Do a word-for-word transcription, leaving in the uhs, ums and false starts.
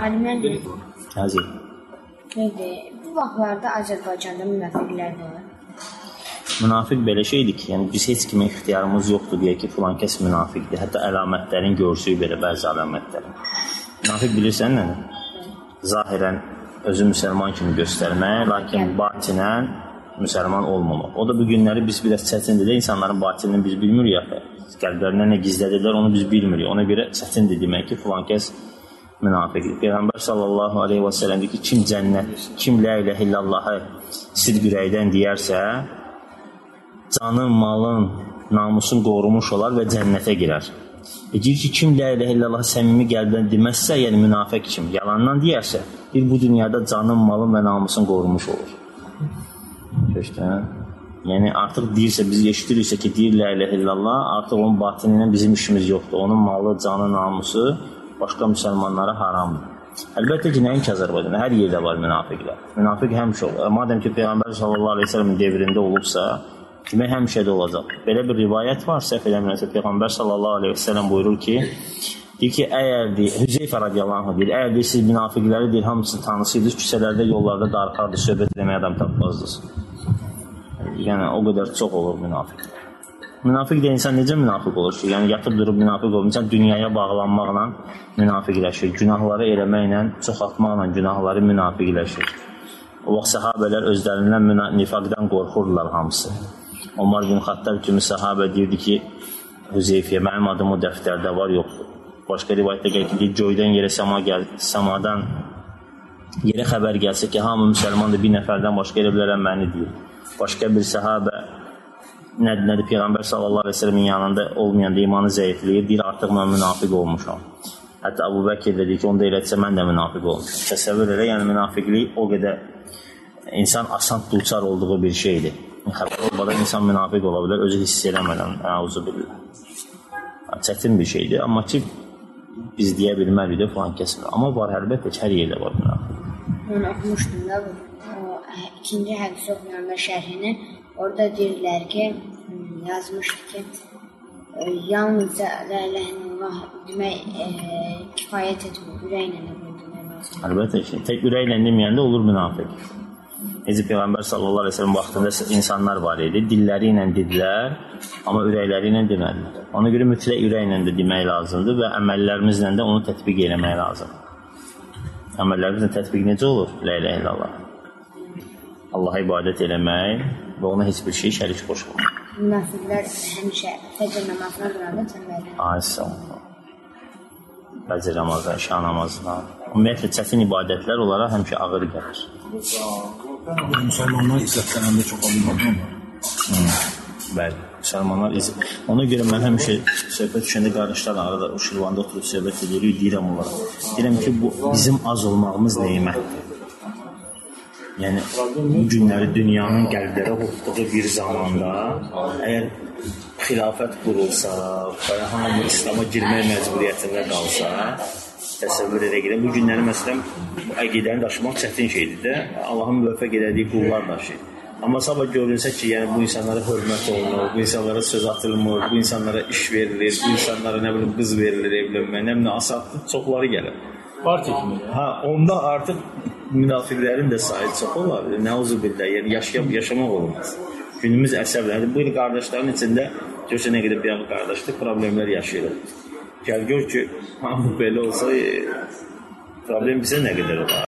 Alimlər Həzir. bu vaxtlarda Azərbaycanda münafiqlər var. Münafiq belə şeydir ki, yəni biz heç kimə ixtiyarımız yoxdur deyək ki, filan kəs münafiqdir. Hətta əlamətlərin görsüyü belə bəzi əlamətlərin. Münafiq bilirsən nədir? Zahirən özü müsəlman kimi göstərmək, lakin batinən müsəlman olmamaq. O da bu günləri biz biraz çətindir də, insanların batinini biz bilmirik axı. Qəlblərindən nə gizlədirlər, onu biz bilmirik. Ona görə çətindir demək ki, filan kəs münafiqdir. Peyğəmbər sallallahu aleyhi və sələm deyir ki, kim cənnət, kim la iləhə illallahı sidq ürəkdən deyərsə, canın, malın, namusun qorumuş olar və cənnətə girər. E, deyir ki, kim la iləhə illallahı səmimi qəlbdən deməzsə, yəni münafiq kim, yalandan deyərsə, bir bu dünyada canın, malın və namusun qorumuş olur. Görüşdən. Yəni artıq deyirsə, biz eşidiriksə ki, deyir la iləhə illallah, artıq onun batini ilə bizim işimiz yoxdur. Onun malı, canı, namusu başqa müsəlmanlara haramdır. Əlbəttə ki, nəinki Azərbaycanda, hər yerdə var münafiqlər. Münafiq həmişə olur. Madəm ki, Peyğəmbər sallallahu aleyhi ve sellem devrində olubsa, demək həmişə də olacaq. Belə bir rivayət var, səhv eləmirəmsə, Peyğəmbər sallallahu aleyhi ve sellem buyurur ki, deyir ki, əgər deyir, Hüzeyfə radiyallahu anh deyir, əgər deyir, siz münafiqləri deyir, hamısını tanısıydınız, küçələrdə, yollarda darxardı, söhbət eləməyə adam tapmazdınız. Yəni, o qədər çox olur münafiq. Münafiq də insan necə münafiq olur ki? Yəni, yatıb durub münafiq olur. İnsan dünyaya bağlanmaqla münafiqləşir. Günahları eləməklə, çoxaltmaqla günahları münafiqləşir. O vaxt səhabələr özlərindən nifaqdan qorxurdular hamısı. Omar bin Xattab kimi səhabə deyirdi ki, Hüzeyfiyə, mənim adım o dəftərdə var, yoxdur. Başqa rivayətdə gəlir ki, göydən yerə səma gəl, səmadan yerə xəbər gəlsə ki, hamı müsəlmandır, bir nəfərdən başqa elə bilərəm məni deyir. Başqa bir səhabə nədir, nədir, Peyğəmbər sallallahu aleyhi ve sellemin yanında olmayanda imanı zəifləyir, deyir, artıq mən münafiq olmuşam. Hətta Əbu Bəkir dedi ki, onda elətsə mən də münafiq olmuşam. Təsəvvür elə, yəni münafiqlik o qədər insan asan dulçar olduğu bir şeydir. Xəbər olmadan insan münafiq ola bilər, özü hiss eləmədən, əuzu billah. Çətin bir şeydir, amma ki, biz deyə bilmərik də falan kəsmir. Amma var, əlbəttə ki, hər yerdə var münafiq. Mən oxumuşdum da bu, ikinci hədisi oxuyanlar şərhini, orada deyirlər ki, yazmışdı ki, yalnızca la iləhə illallah demək kifayət etmir, ürəklə də bunu demək lazım. Əlbəttə ki, tək ürəklə deməyəndə olur münafiq. Necə Peyğəmbər sallallahu aleyhi ve sellem vaxtında insanlar var idi, dilləri ilə dedilər, amma ürəkləri ilə demədilər. Ona görə mütləq ürəklə də demək lazımdır və əməllərimizlə də onu tətbiq eləmək lazımdır. Əməllərimizlə tətbiq necə olur? La iləhə illallah. Allaha ibadət eləmək və ona heç bir şey şərik qoşmaq. Münafiqlər həmişə fəcr namazına duranda tənbəllər. Aysa. Fəcr namazına, şah namazına. Ümumiyyətlə, çətin ibadətlər onlara həmişə ağır gəlir. Müsəlmanlar izzətlənəndə çox alınmadı mı? Bəli, müsəlmanlar izzət. Ona görə mən həmişə söhbət düşəndə qardaşlarla arada o Şirvanda oturub söhbət edirik, deyirəm onlara. Deyirəm ki, bu bizim az olmağımız neymətdir. Yəni, bu günləri dünyanın qəlblərə hopduğu bir zamanda, əgər xilafət qurulsa, hamı İslama girmək məcburiyyətində qalsa, təsəvvür edə gedən, bu günləri məsələn, bu əqidəni daşımaq çətin şeydir də, Allahın müvəffəq edədiyi qullar daşıyır. Amma sabah görünsə ki, yəni bu insanlara hörmət olunur, bu insanlara söz atılmır, bu insanlara iş verilir, bu insanlara nə bilim qız verilir, evlənmək, nə bilim asadlı, çoxları gəlir. Partiya kimi. Ha, onda artıq münafiqlərin də sayı çox olar. Nəuzu billah, yəni yaşayıb yaşamaq olmaz. Günümüz əsəblərdir. Bu il qardaşların içində görsə nə qədər bir qardaşlıq problemlər yaşayırıq. Gəl gör ki, hamı belə olsa problem bizə nə qədər olar?